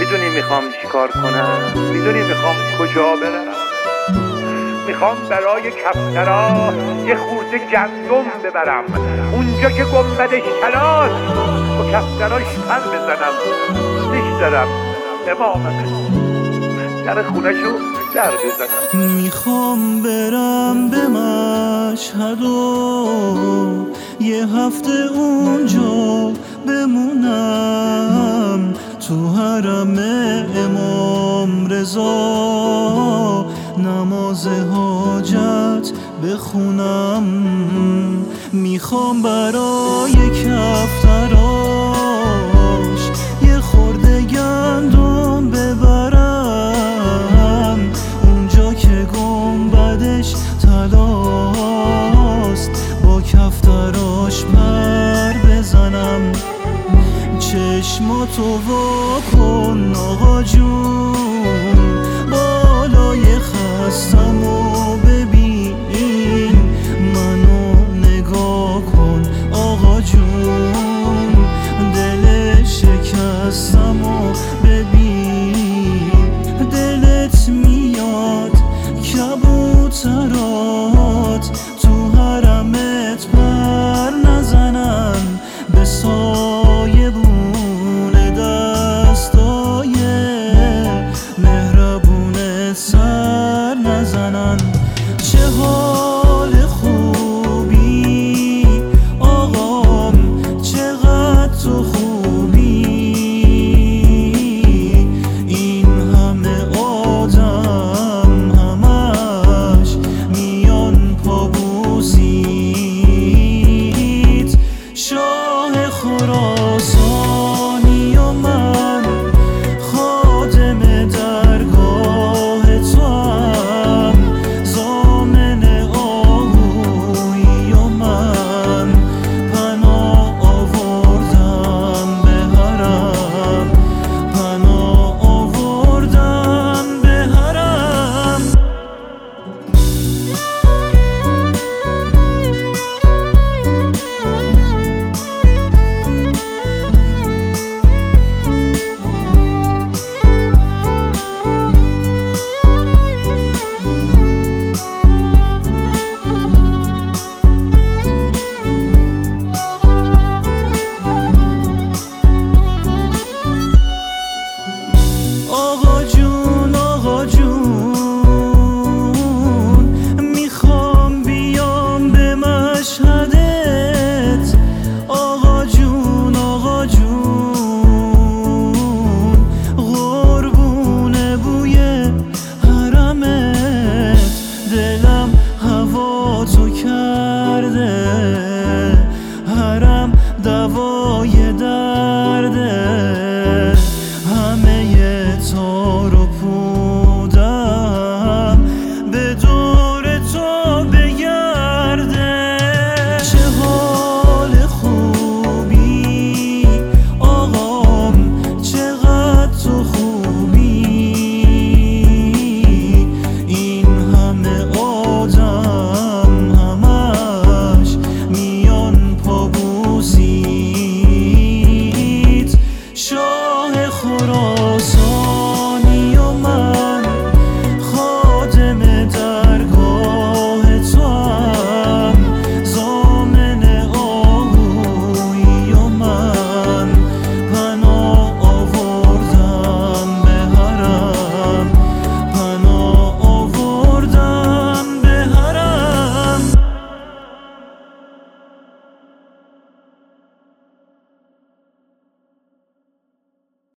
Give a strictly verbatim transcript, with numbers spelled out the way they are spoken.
میدونی میخوام چیکار کنم؟ میدونی میخوام کجا برم؟ میخوام برای کفترا یه خورده گندم ببرم، اونجا که گنبدش تلاست با کفتراش پر بزنم. دوستش دارم، اماممه، در خونشو در بزنم. میخوام برم به مشهد و یه هفته اونجا بمونم، تو حرم امام رضا نماز حاجت بخونم. میخوام برای کفتراش یه خورده گندم ببرم، اونجا که گنبدش تلاست با کفتراش پر بزنم. چشماتو وا کن آقا جون، بالای خستم و